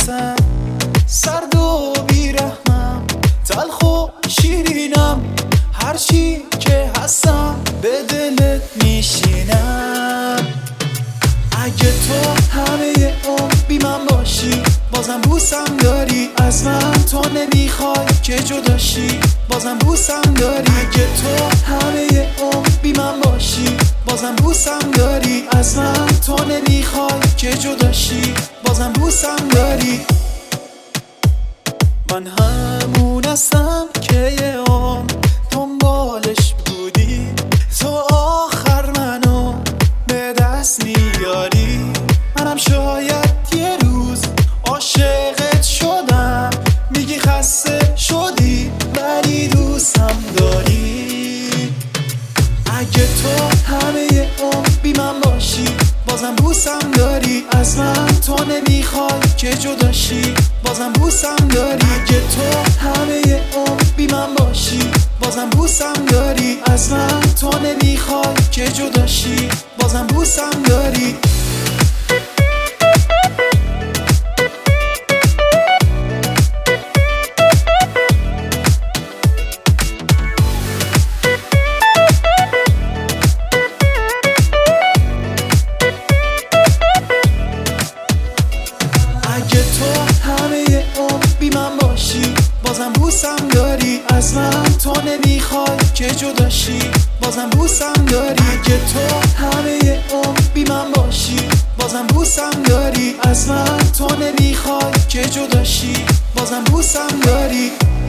هستم، سرد و بیرحمم، تلخ و شیرینم، هرچی که هستم به دلت میشینم. اگه تو همه عمر بی من باشی بازم بوسم داری، از من تو نمیخوای که جداشی بازم بوسم داری. اگه تو همه عمر بی من باشی بازم بوسم داری، از من تو نمیخوای که جداشی بازم بوسم داری. من همون هستم که یه عمر دنبالش بودی، تو آخر منو به دست میاری. منم شاید یه روز عاشقت شدم، میگی خسته شدی ولی دوستم داری. اگه تو همه عمر بی من باشی بازم بوسم داری، از من تو نمیخوای که جداشی بازم بوسم داری. اگه تو همه عمر بی من باشی بازم بوسم داری، از من تو نمیخوای که جداشی بازم بوسم داری. اگه تو همه عمر بی من باشی بازم بوسم داری، از من تو نمیخوای که جداشی بازم بوسم داری. اگه تو همه عمر بی من باشی بازم بوسم داری، از من تو نمیخوای که جداشی بازم بوسم داری.